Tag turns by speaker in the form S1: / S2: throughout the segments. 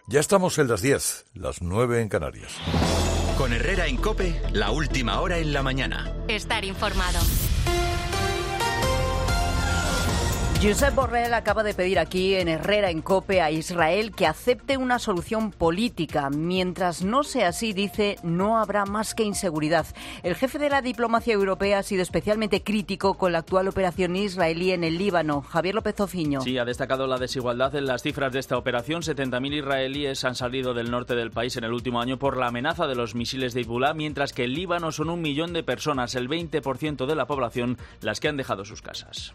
S1: Ya estamos en las 10, las 9 en Canarias.
S2: Con Herrera en COPE, la última hora en la mañana.
S3: Estar informado.
S4: Josep Borrell acaba de pedir aquí en Herrera en COPE a Israel que acepte una solución política. Mientras no sea así, dice, no habrá más que inseguridad. El jefe de la diplomacia europea ha sido especialmente crítico con la actual operación israelí en el Líbano. Javier López Ociño.
S5: Sí, ha destacado la desigualdad en las cifras de esta operación. 70.000 israelíes han salido del norte del país en el último año por la amenaza de los misiles de Hezbolá, mientras que en Líbano son 1 millón de personas, el 20% de la población, las que han dejado sus casas.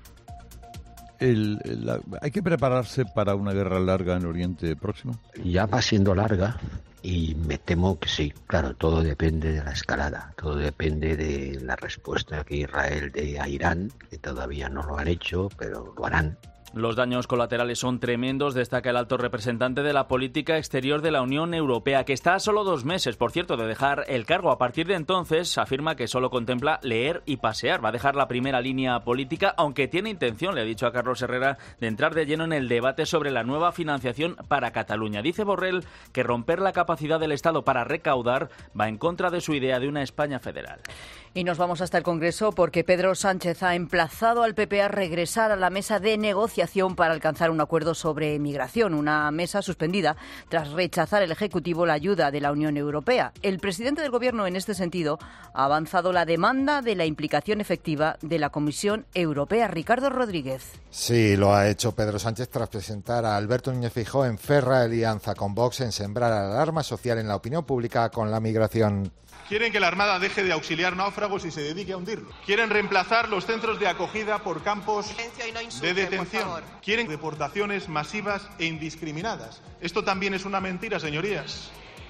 S6: ¿Hay que prepararse para una guerra larga en Oriente Próximo?
S7: Ya va siendo larga y me temo que sí. Claro, todo depende de la escalada, todo depende de la respuesta que Israel dé a Irán, que todavía no lo han hecho, pero lo harán.
S5: Los daños colaterales son tremendos, destaca el alto representante de la política exterior de la Unión Europea, que está a solo 2 meses, por cierto, de dejar el cargo. A partir de entonces, afirma que solo contempla leer y pasear. Va a dejar la primera línea política, aunque tiene intención, le ha dicho a Carlos Herrera, de entrar de lleno en el debate sobre la nueva financiación para Cataluña. Dice Borrell que romper la capacidad del Estado para recaudar va en contra de su idea de una España federal.
S4: Y nos vamos hasta el Congreso porque Pedro Sánchez ha emplazado al PP a regresar a la mesa de negociación para alcanzar un acuerdo sobre migración, una mesa suspendida tras rechazar el Ejecutivo la ayuda de la Unión Europea. El presidente del Gobierno, en este sentido, ha avanzado la demanda de la implicación efectiva de la Comisión Europea. Ricardo Rodríguez.
S8: Sí, lo ha hecho Pedro Sánchez tras presentar a Alberto Núñez Feijóo en férrea alianza con Vox en sembrar alarma social en la opinión pública con la migración.
S9: Quieren que la Armada deje de auxiliar náufragos y se dedique a hundirlos. Quieren reemplazar los centros de acogida por campos de detención. Quieren deportaciones masivas e indiscriminadas. Esto también es una mentira, señorías.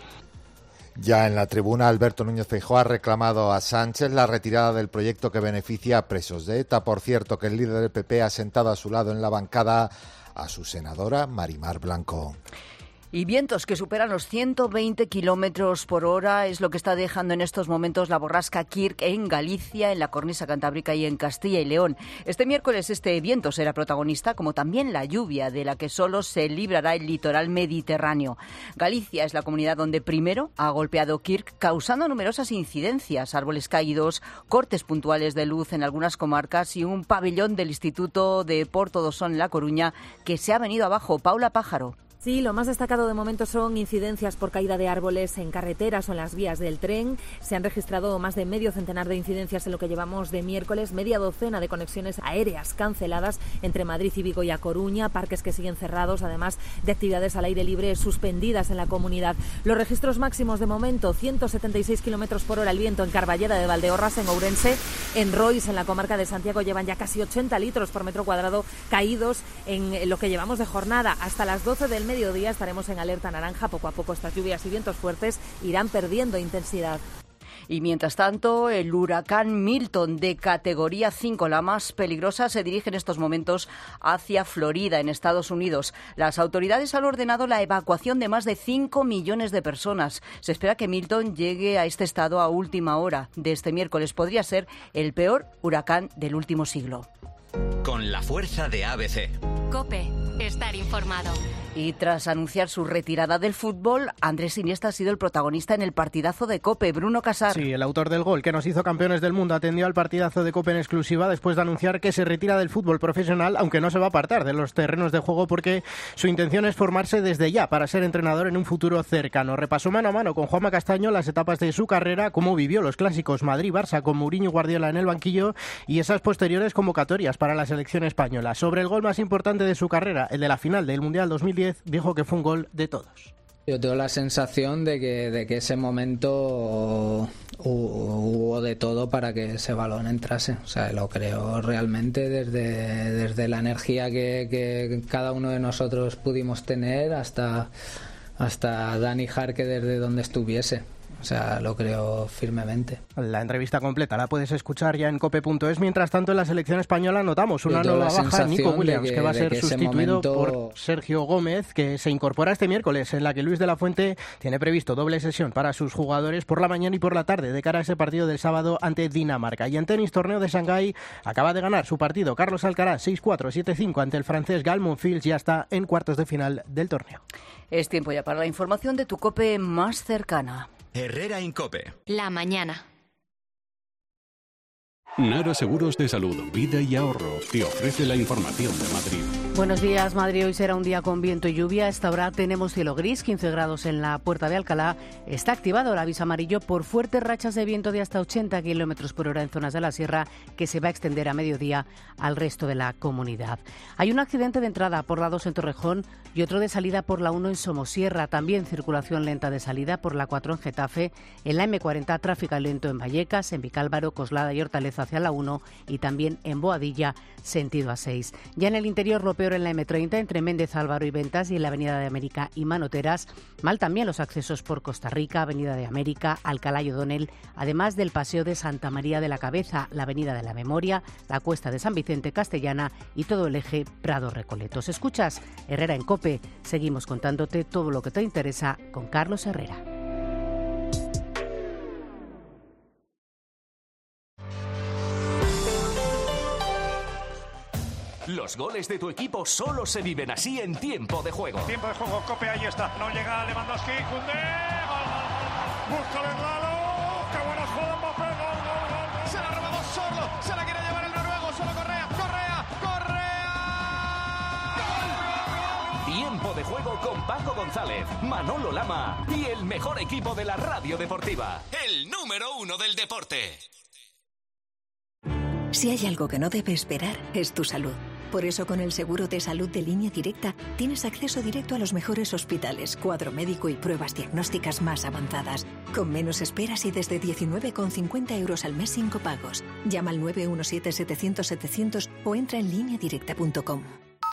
S8: Ya en la tribuna, Alberto Núñez Feijóo ha reclamado a Sánchez la retirada del proyecto que beneficia a presos de ETA. Por cierto, que el líder del PP ha sentado a su lado en la bancada a su senadora Marimar Blanco.
S4: Y vientos que superan los 120 kilómetros por hora es lo que está dejando en estos momentos la borrasca Kirk en Galicia, en la cornisa cantábrica y en Castilla y León. Este miércoles este viento será protagonista, como también la lluvia, de la que solo se librará el litoral mediterráneo. Galicia es la comunidad donde primero ha golpeado Kirk, causando numerosas incidencias, árboles caídos, cortes puntuales de luz en algunas comarcas y un pabellón del Instituto de Porto do Son en La Coruña que se ha venido abajo. Paula Pájaro.
S10: Sí, lo más destacado de momento son incidencias por caída de árboles en carreteras o en las vías del tren. Se han registrado más de medio centenar de incidencias en lo que llevamos de miércoles, media docena de conexiones aéreas canceladas entre Madrid y Vigo y A Coruña, parques que siguen cerrados, además de actividades al aire libre suspendidas en la comunidad. Los registros máximos de momento, 176 kilómetros por hora el viento en Carballeda de Valdeorras, en Ourense, en Rois, en la comarca de Santiago, llevan ya casi 80 litros por metro cuadrado caídos en lo que llevamos de jornada. Hasta las 12 del mediodía estaremos en alerta naranja. Poco a poco estas lluvias y vientos fuertes irán perdiendo intensidad.
S4: Y mientras tanto, el huracán Milton, de categoría 5, la más peligrosa, se dirige en estos momentos hacia Florida, en Estados Unidos. Las autoridades han ordenado la evacuación de más de 5 millones de personas. Se espera que Milton llegue a este estado a última hora de este miércoles. Podría ser el peor huracán del último siglo.
S2: Con la fuerza de ABC.
S3: COPE, estar informado.
S4: Y tras anunciar su retirada del fútbol, Andrés Iniesta ha sido el protagonista en el partidazo de COPE. Bruno Casar.
S11: Sí, el autor del gol que nos hizo campeones del mundo atendió al partidazo de COPE en exclusiva después de anunciar que se retira del fútbol profesional, aunque no se va a apartar de los terrenos de juego porque su intención es formarse desde ya para ser entrenador en un futuro cercano. Repasó mano a mano con Juanma Castaño las etapas de su carrera, cómo vivió los clásicos Madrid-Barça con Mourinho y Guardiola en el banquillo y esas posteriores convocatorias para la selección española. Sobre el gol más importante de su carrera, el de la final del Mundial 2010, dijo que fue un gol de todos.
S12: Yo tengo la sensación de que ese momento hubo de todo para que ese balón entrase. O sea, lo creo realmente desde la energía que cada uno de nosotros pudimos tener hasta Dani Jarque desde donde estuviese. O sea, lo creo firmemente.
S11: La entrevista completa la puedes escuchar ya en cope.es. Mientras tanto, en la selección española notamos una nueva baja, Nico Williams, que va a ser sustituido por Sergio Gómez, que se incorpora este miércoles, en la que Luis de la Fuente tiene previsto doble sesión para sus jugadores por la mañana y por la tarde, de cara a ese partido del sábado ante Dinamarca. Y en tenis, torneo de Shanghái, acaba de ganar su partido Carlos Alcaraz 6-4, 7-5 ante el francés Gael Monfils, ya está en cuartos de final del torneo.
S4: Es tiempo ya para la información de tu COPE más cercana.
S2: Herrera Incope.
S3: La mañana.
S13: Nara Seguros de Salud, Vida y Ahorro te ofrece la información de Madrid.
S14: Buenos días, Madrid. Hoy será un día con viento y lluvia. A esta hora tenemos cielo gris, 15 grados en la Puerta de Alcalá. Está activado el aviso amarillo por fuertes rachas de viento de hasta 80 kilómetros por hora en zonas de la sierra, que se va a extender a mediodía al resto de la comunidad. Hay un accidente de entrada por la 2 en Torrejón y otro de salida por la 1 en Somosierra. También circulación lenta de salida por la 4 en Getafe. En la M40, tráfico lento en Vallecas, en Vicálvaro, Coslada y Hortaleza hacia la 1 y también en Boadilla, sentido A6. Ya en el interior, lo peor en la M30 entre Méndez Álvaro y Ventas y en la Avenida de América y Manoteras. Mal también los accesos por Costa Rica, Avenida de América, Alcalá y O'Donnell, además del Paseo de Santa María de la Cabeza, la Avenida de la Memoria, la Cuesta de San Vicente Castellana y todo el eje Prado-Recoletos. Escuchas Herrera en COPE. Seguimos contándote todo lo que te interesa con Carlos Herrera.
S15: Los goles de tu equipo solo se viven así en tiempo de juego.
S16: Tiempo de juego, Cope, ahí está. No llega Lewandowski, Koundé, gol. Busca el regalo. Qué buena jugada, Mbappé, gol. Se la ha robado solo, se la quiere llevar el noruego, solo Correa.
S15: Tiempo de juego con Paco González, Manolo Lama y el mejor equipo de la radio deportiva.
S2: El número 1 del deporte.
S17: Si hay algo que no debe esperar, es tu salud. Por eso, con el seguro de salud de Línea Directa, tienes acceso directo a los mejores hospitales, cuadro médico y pruebas diagnósticas más avanzadas, con menos esperas y desde 19,50 € al mes sin copagos. Llama al 917-700-700 o entra en lineadirecta.com.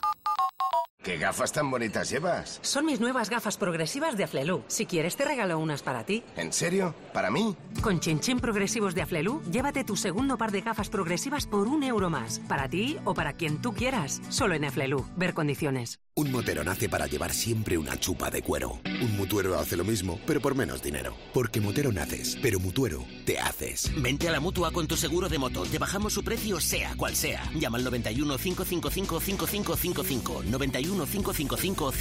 S18: ¿Qué gafas tan bonitas llevas?
S19: Son mis nuevas gafas progresivas de Aflelu. Si quieres, te regalo unas para ti.
S18: ¿En serio? ¿Para mí?
S19: Con Chin progresivos de Aflelu, llévate tu segundo par de gafas progresivas por €1 más. Para ti o para quien tú quieras. Solo en Aflelu. Ver condiciones.
S20: Un motero nace para llevar siempre una chupa de cuero. Un mutuero hace lo mismo, pero por menos dinero. Porque motero naces, pero mutuero te haces.
S21: Vente a la Mutua con tu seguro de moto. Te bajamos su precio sea cual sea. Llama al 91 555 5555. 91 555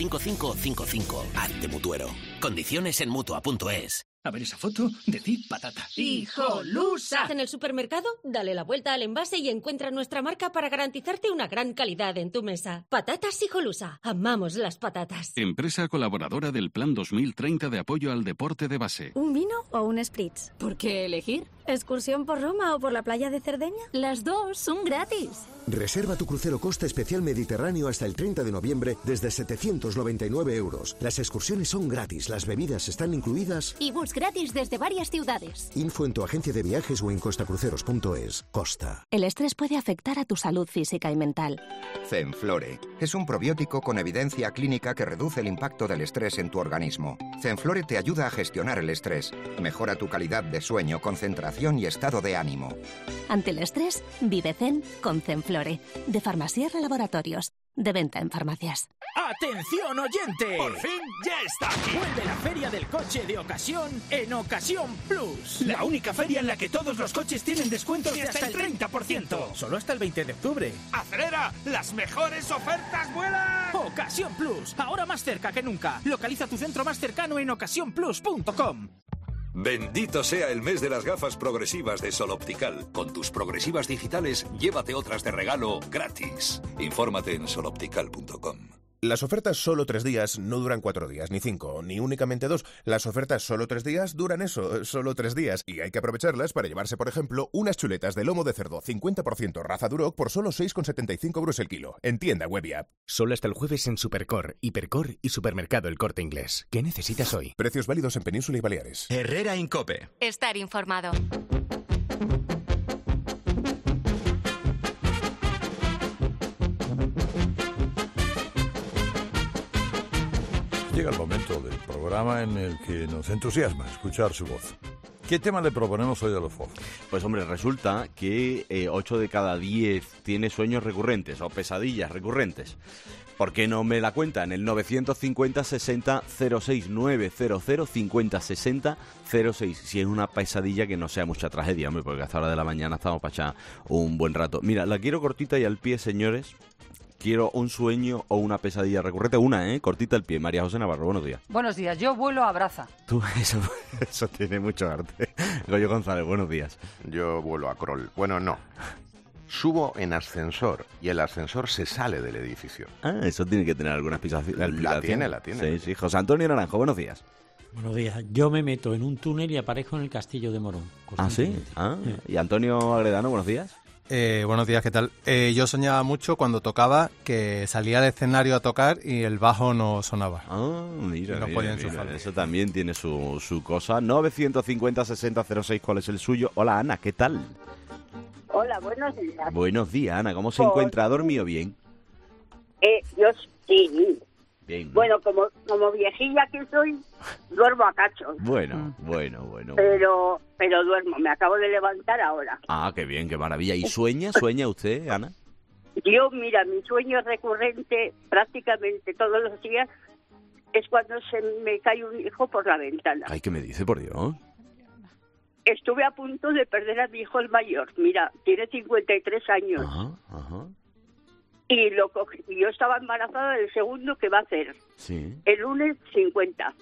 S21: 5555.
S20: Hazte mutuero.
S21: Condiciones en Mutua.es.
S22: A ver esa foto, decid patata.
S23: ¡Hijolusa! En el supermercado, dale la vuelta al envase y encuentra nuestra marca para garantizarte una gran calidad en tu mesa. Patatas Hijolusa. Amamos las patatas.
S13: Empresa colaboradora del Plan 2030 de apoyo al deporte de base.
S24: ¿Un vino o un spritz?
S23: ¿Por qué elegir?
S24: ¿Excursión por Roma o por la playa de Cerdeña?
S23: Las dos son gratis.
S25: Reserva tu crucero Costa Especial Mediterráneo hasta el 30 de noviembre desde 799 €. Las excursiones son gratis, las bebidas están incluidas.
S23: Y bus gratis desde varias ciudades.
S25: Info en tu agencia de viajes o en costacruceros.es. Costa.
S26: El estrés puede afectar a tu salud física y mental.
S27: Zenflore es un probiótico con evidencia clínica que reduce el impacto del estrés en tu organismo. Zenflore te ayuda a gestionar el estrés, mejora tu calidad de sueño, concentración y estado de ánimo.
S26: Ante el estrés, vive Zen con Zenflore, de Farmasierra Laboratorios, de venta en farmacias.
S28: ¡Atención, oyente!
S15: ¡Por fin ya está aquí!
S28: Vuelve la Feria del Coche de Ocasión en Ocasión Plus. La única feria en la que todos los coches tienen descuentos de hasta el 30%. Solo hasta el 20 de octubre.
S15: ¡Acelera! ¡Las mejores ofertas vuelan!
S28: Ocasión Plus, ahora más cerca que nunca. Localiza tu centro más cercano en ocasiónplus.com.
S1: Bendito sea el mes de las gafas progresivas de Sol Optical. Con tus progresivas digitales, llévate otras de regalo gratis. Infórmate en soloptical.com.
S29: Las ofertas solo 3 días no duran 4 días, ni 5, ni únicamente 2. Las ofertas solo 3 días duran eso, solo 3 días. Y hay que aprovecharlas para llevarse, por ejemplo, unas chuletas de lomo de cerdo 50% raza Duroc por solo 6,75 € el kilo. En tienda web y app.
S30: Solo hasta el jueves en Supercor, Hipercor y Supermercado El Corte Inglés. ¿Qué necesitas hoy?
S29: Precios válidos en Península y Baleares.
S2: Herrera Incope.
S3: Estar informado.
S4: Llega el momento del programa en el que nos entusiasma escuchar su voz. ¿Qué tema le proponemos hoy a los fofos?
S5: Pues hombre, resulta que 8 de cada 10 tiene sueños recurrentes o pesadillas recurrentes. ¿Por qué no me la cuenta? En el 950 60 06 900 50 60 06. Si es una pesadilla que no sea mucha tragedia, hombre, porque hasta la hora de la mañana estamos para echar un buen rato. Mira, la quiero cortita y al pie, señores. Quiero un sueño o una pesadilla recurrente. Cortita al pie. María José Navarro, buenos días.
S6: Buenos días. Yo vuelo a Braza.
S5: Tú, eso tiene mucho arte. Goyo González, buenos días.
S7: Yo vuelo a Kroll. Bueno, no. Subo en ascensor y el ascensor se sale del edificio.
S5: Ah, eso tiene que tener alguna explicación.
S7: La tiene.
S5: Sí. José Antonio Naranjo, buenos días.
S8: Buenos días. Yo me meto en un túnel y aparezco en el castillo de Morón.
S5: ¿Ah, sí? ¿Y Antonio Agredano, buenos días?
S9: Buenos días, ¿qué tal? Yo soñaba mucho cuando tocaba que salía al escenario a tocar y el bajo no sonaba.
S5: Ah, mira, eso también tiene su cosa. 950 60 06, ¿cuál es el suyo? Hola, Ana, ¿qué tal?
S10: Hola, buenos días.
S5: Buenos días, Ana, ¿cómo se encuentra? ¿Ha dormido bien?
S10: Yo sí.
S5: Bien, ¿no?
S10: Bueno, como viejilla que soy, duermo a cachos.
S5: Bueno.
S10: Pero duermo, me acabo de levantar ahora.
S5: Ah, qué bien, qué maravilla. ¿Y sueña usted, Ana?
S10: Yo, mira, mi sueño recurrente prácticamente todos los días es cuando se me cae un hijo por la ventana.
S5: Ay, ¿qué me dice, por Dios?
S10: Estuve a punto de perder a mi hijo el mayor. Mira, tiene 53 años.
S5: Ajá.
S10: Y lo cogí. Yo estaba embarazada del segundo que va a hacer.
S5: Sí.
S10: El lunes 50.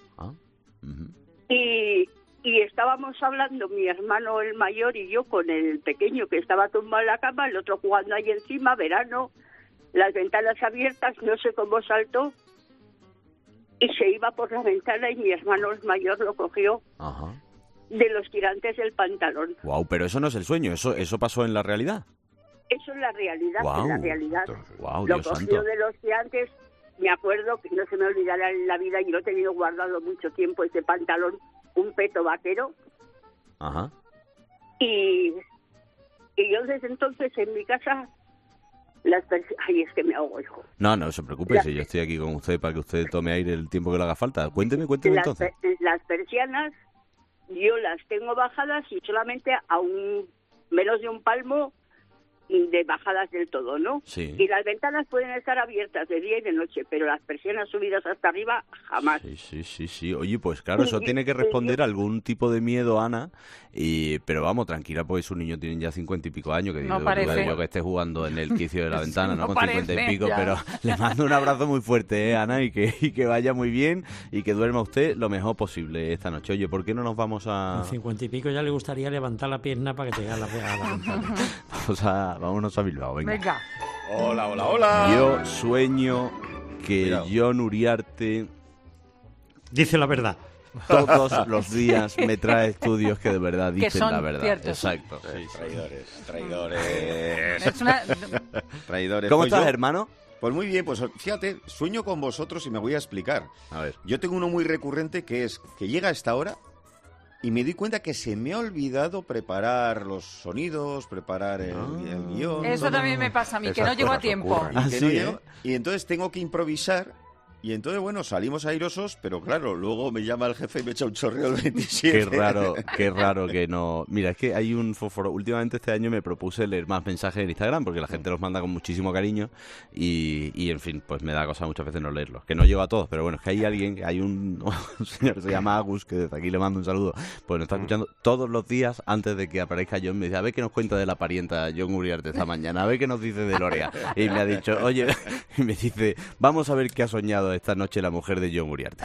S10: Y estábamos hablando, mi hermano el mayor y yo, con el pequeño que estaba tumbado en la cama, el otro jugando ahí encima, verano, las ventanas abiertas, no sé cómo saltó, y se iba por la ventana y mi hermano el mayor lo cogió de los tirantes del pantalón.
S5: Wow, pero eso no es el sueño, eso pasó en la realidad.
S10: Eso es la realidad, en la realidad.
S5: Wow,
S10: lo
S5: Dios
S10: cogió
S5: santo.
S10: de los tirantes, me acuerdo que no se me olvidará en la vida, y lo he tenido guardado mucho tiempo, ese pantalón, un peto vaquero.
S5: Ajá.
S10: Y yo desde entonces en mi casa, ay, es que me ahogo, hijo.
S5: No se preocupe, si yo estoy aquí con usted para que usted tome aire el tiempo que le haga falta. Cuénteme entonces.
S10: Las persianas, yo las tengo bajadas y solamente a menos de un palmo de bajadas del todo, ¿no?
S5: Sí.
S10: Y las ventanas pueden estar abiertas de día y de noche, pero las persianas subidas hasta arriba, jamás.
S5: Sí. Oye, pues claro, eso tiene que responder a algún tipo de miedo, Ana, pero vamos, tranquila, pues su niño tiene ya 50 y pico años, que
S6: no
S5: yo que esté jugando en el quicio de la ventana, ¿no?
S6: No
S5: Con 50 y pico,
S6: ya.
S5: pero le mando un abrazo muy fuerte, Ana, y que vaya muy bien y que duerma usted lo mejor posible esta noche. Oye, ¿por qué no nos vamos a...?
S8: Con 50 y pico ya le gustaría levantar la pierna para que te haga la ventana.
S5: Vámonos a Bilbao, venga.
S7: Hola.
S5: Yo sueño que Jon Uriarte
S8: dice la verdad.
S5: Todos los días me trae estudios que de verdad dicen la verdad.
S6: Ciertos.
S5: Exacto.
S7: Traidores. Traidores.
S5: ¿Cómo
S7: Pues
S5: estás,
S7: yo,
S5: hermano?
S7: Pues muy bien, pues fíjate, sueño con vosotros y me voy a explicar.
S5: A ver.
S7: Yo tengo uno muy recurrente que es que llega a esta hora y me doy cuenta que se me ha olvidado preparar los sonidos, preparar el guión.
S6: Eso también me pasa a mí, que no llego a tiempo.
S7: Y entonces tengo que improvisar. Y entonces, bueno, salimos airosos, pero claro, luego me llama el jefe y me echa un chorreo el 27.
S5: Qué raro que no... Mira, es que hay un fósforo... Últimamente este año me propuse leer más mensajes en Instagram, porque la gente los manda con muchísimo cariño y en fin, pues me da cosa muchas veces no leerlos. Que no llego a todos, pero bueno, es que hay un señor que se llama Agus, que desde aquí le mando un saludo, pues nos está escuchando todos los días antes de que aparezca Jon. Me dice, a ver qué nos cuenta de la parienta Jon Uriarte esta mañana, a ver qué nos dice de Lorea. Y me ha dicho, oye, y me dice, vamos a ver qué ha soñado esta noche la mujer de Jon Uriarte.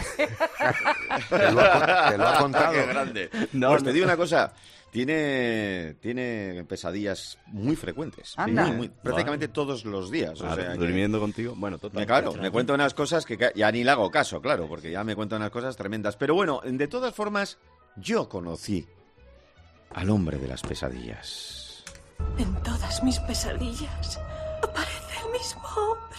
S7: Te lo ha contado. Qué grande. Pues te digo una cosa, tiene pesadillas muy frecuentes.
S6: Anda.
S7: Prácticamente todos los días. O sea,
S5: durmiendo contigo, bueno, total.
S7: Claro, me cuenta unas cosas que ya ni le hago caso, claro, porque ya me cuenta unas cosas tremendas. Pero bueno, de todas formas, yo conocí al hombre de las pesadillas.
S11: En todas mis pesadillas aparece el mismo hombre.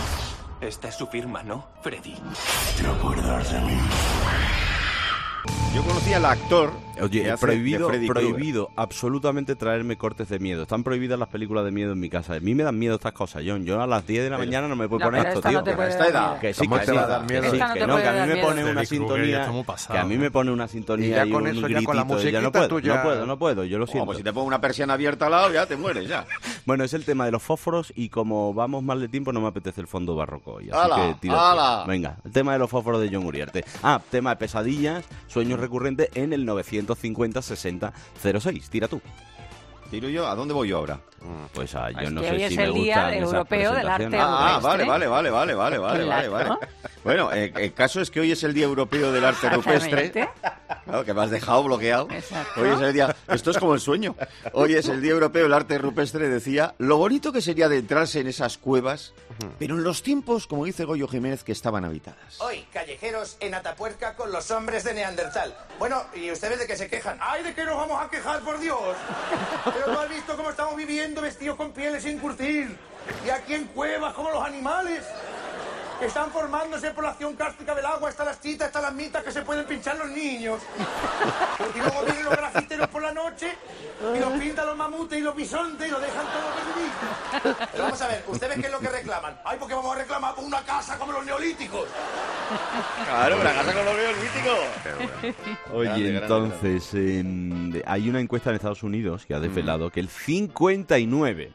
S12: Esta es su firma, ¿no, Freddy?
S14: ¿Te acuerdas de mí?
S7: Yo conocí al actor.
S5: Oye,
S7: que hace de Freddy
S5: prohibido absolutamente traerme cortes de miedo. Están prohibidas las películas de miedo en mi casa. A mí me dan miedo estas cosas, John. Yo a las 10 de la mañana no me puedo poner esto, tío.
S7: A esta edad.
S5: Que sí, que sí. Que no, que a mí me pone una sintonía. Que a mí me pone una sintonía y un gritito. Ya no puedo. Yo lo siento.
S7: Pues si te pongo una persiana abierta al lado, ya te mueres, ya.
S5: Bueno, es el tema de los fósforos y como vamos mal de tiempo, no me apetece el fondo barroco hoy. Así
S7: ¡Hala!
S5: que tira.
S7: ¡Hala!
S5: Venga, el tema de los fósforos de John Uriarte. Tema de pesadillas, sueños recurrentes en el 950-60-06. Tira tú.
S7: ¿Tiro yo? ¿A dónde voy yo ahora?
S5: Pues yo no
S6: que
S5: sé
S6: hoy
S5: si
S6: es
S5: me
S6: el
S5: gustan
S6: Día
S5: esas
S6: Europeo del Arte
S5: presentaciones.
S7: Vale. Bueno, el caso es que hoy es el Día Europeo del Arte Rupestre. Claro, que me has dejado bloqueado.
S6: Exacto.
S7: Hoy es el día... Esto es como el sueño. Hoy es el Día Europeo del Arte Rupestre, decía. Lo bonito que sería adentrarse en esas cuevas, pero en los tiempos, como dice Goyo Jiménez, que estaban habitadas.
S12: Hoy, callejeros en Atapuerca con los hombres de Neandertal. Bueno, ¿y ustedes de qué se quejan? ¡Ay, de qué nos vamos a quejar, por Dios! Pero tú has visto cómo estamos viviendo vestidos con pieles sin curtir. Y aquí en cuevas, como los animales. Que están formándose por la acción cárstica del agua, están las chitas, están las mitas que se pueden pinchar los niños. Y luego vienen los grafiteros por la noche y los pintan los mamutes y los bisontes y los dejan todo perdidito. Pero vamos a ver, ¿ustedes qué es lo que reclaman? Ay, porque vamos a reclamar por una casa como los neolíticos.
S7: Claro, una casa como los neolíticos.
S5: Oye, entonces, hay una encuesta en Estados Unidos que ha desvelado que el 59%,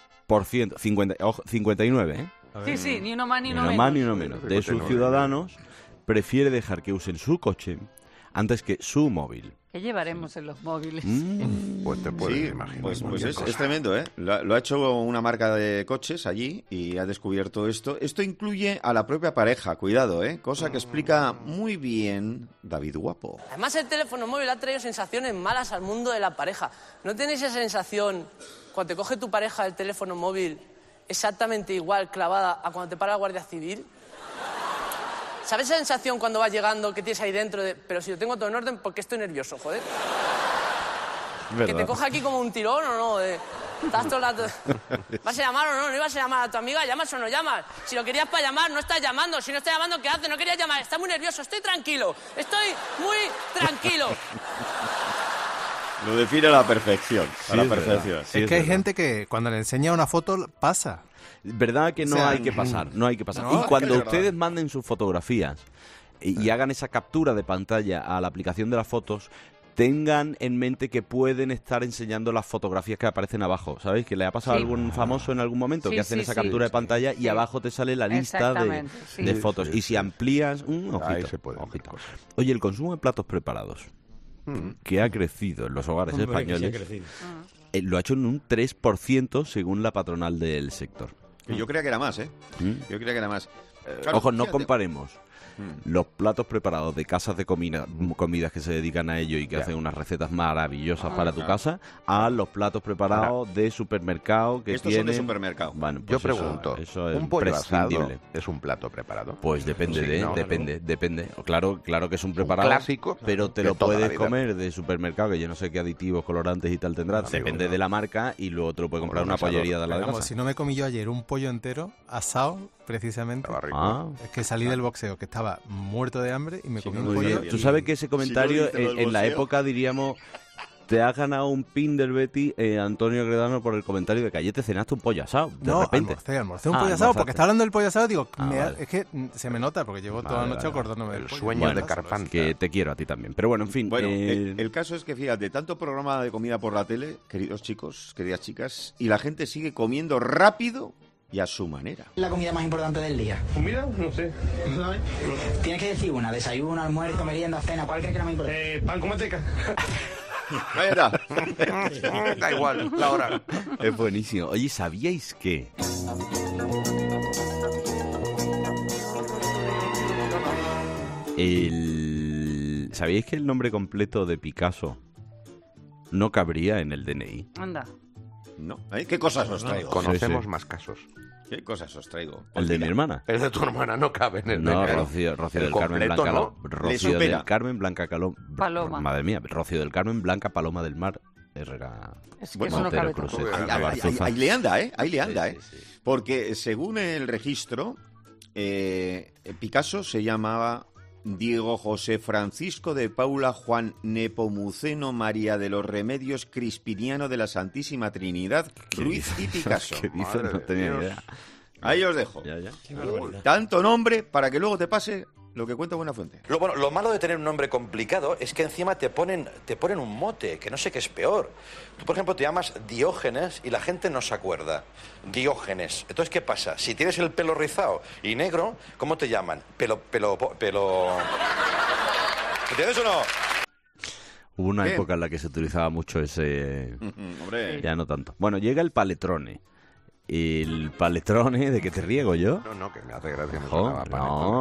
S5: 59, ¿eh?
S6: Sí, ni uno más ni uno menos.
S5: De sus ciudadanos prefiere dejar que usen su coche antes que su móvil.
S6: ¿Qué llevaremos en los móviles?
S13: Pues te puedes imaginar.
S7: Pues es tremendo, ¿eh? Lo ha hecho una marca de coches allí y ha descubierto esto. Esto incluye a la propia pareja, cuidado, ¿eh? Cosa que explica muy bien David Guapo.
S14: Además, el teléfono móvil ha traído sensaciones malas al mundo de la pareja. ¿No tenéis esa sensación cuando te coge tu pareja el teléfono móvil exactamente igual clavada a cuando te para la Guardia Civil? ¿Sabes esa sensación cuando vas llegando que tienes ahí dentro de pero si lo tengo todo en orden, ¿por qué estoy nervioso, joder? Que te coge aquí como un tirón o no, estás todo el rato... ¿Vas a llamar o no? ¿No ibas a llamar a tu amiga? ¿Llamas o no llamas? Si lo querías para llamar, no estás llamando. Si no estás llamando, ¿qué haces? No querías llamar. Estás muy nervioso. Estoy muy tranquilo.
S7: Lo define a la perfección.
S9: Es que hay gente que cuando le enseña una foto pasa.
S5: ¿Verdad que no hay que pasar? No hay que pasar. Y cuando ustedes manden sus fotografías y hagan esa captura de pantalla a la aplicación de las fotos, tengan en mente que pueden estar enseñando las fotografías que aparecen abajo. ¿Sabéis? Que le ha pasado a algún famoso en algún momento que hacen esa captura de pantalla y abajo te sale la lista de fotos. Y si amplías, ojito. Oye, el consumo de platos preparados, que ha crecido en los hogares españoles, lo ha hecho en un 3% según la patronal del sector.
S7: Yo creía que era más, ¿eh? Yo creía que era más. Claro,
S5: ojo, no comparemos los platos preparados de casas de comidas que se dedican a ello y que hacen unas recetas maravillosas para tu casa, a los platos preparados de supermercado que
S7: estos
S5: tienen...
S7: son de supermercado.
S5: Bueno, pues
S13: yo pregunto,
S5: eso es
S13: ¿un pollo asado
S5: es
S13: un plato preparado?
S5: Pues depende, depende. Claro que es un preparado,
S13: clásico,
S5: pero te lo puedes comer de supermercado, que yo no sé qué aditivos, colorantes y tal tendrá. Depende de la marca y luego te lo puedes comprar una pollería de la de casa.
S9: Si no me comí yo ayer un pollo entero asado, precisamente. Es que salí del boxeo, que estaba muerto de hambre y me comí un pollo.
S5: Tú sabes que ese comentario en la época diríamos: te has ganado un pin del Betty, Antonio Gredano, por el comentario de que ayer te cenaste un pollo asado. De repente.
S9: Almorcé un pollo asado, porque está hablando del pollo asado, digo, es que se me nota, porque llevo toda la noche acordándome del pollo.
S13: Sueño de Carpanta.
S5: Que te quiero a ti también. Pero bueno, en fin.
S7: Bueno, el caso es que, fíjate, tanto programa de comida por la tele, queridos chicos, queridas chicas, y la gente sigue comiendo rápido y a su manera.
S16: La comida más importante del día.
S17: ¿Comida? No sé.
S16: Tienes que decir una: desayuno, almuerzo, merienda, cena. ¿Cuál crees que es la más importante?
S17: Pan con manteca.
S7: Ahí está.
S13: Da igual, la hora.
S5: Es buenísimo. Oye, ¿sabíais que ¿sabíais que el nombre completo de Picasso no cabría en el DNI?
S6: Anda.
S7: No. ¿Qué cosas os traigo?
S13: Conocemos más casos.
S7: ¿Qué cosas os traigo?
S5: El de mi hermana.
S13: El de tu hermana no cabe en el DNI.
S5: No, Rocío del Carmen Blanca.
S13: ¿no?
S5: Rocío del Carmen Blanca
S6: Paloma.
S5: Madre mía, Rocío del Carmen Blanca Paloma del Mar Herrera.
S6: Es que eso no cabe todo.
S7: Ahí le anda, ¿eh? Ahí le anda, ¿eh? Porque según el registro, Picasso se llamaba Diego José Francisco de Paula Juan Nepomuceno María de los Remedios Crispiniano de la Santísima Trinidad Ruiz y Picasso.
S5: ¿Qué dices? No tenía idea.
S7: Ahí os dejo.
S5: Ya.
S7: Tanto nombre para que luego te pase lo que cuenta Buenafuente.
S12: Lo malo de tener un nombre complicado es que encima te ponen un mote, que no sé qué es peor. Tú, por ejemplo, te llamas Diógenes y la gente no se acuerda. Diógenes. Entonces, ¿qué pasa? Si tienes el pelo rizado y negro, ¿cómo te llaman? Pelo... ¿Entiendes o no?
S5: Hubo una
S7: ¿Qué?
S5: época en la que se utilizaba mucho ese...
S7: Hombre.
S5: Ya no tanto. Bueno, llega el paletrone. ¿El paletrone de qué te riego yo?
S13: No, que me hace gracia. Me
S5: Ojo,
S13: sonaba panetone.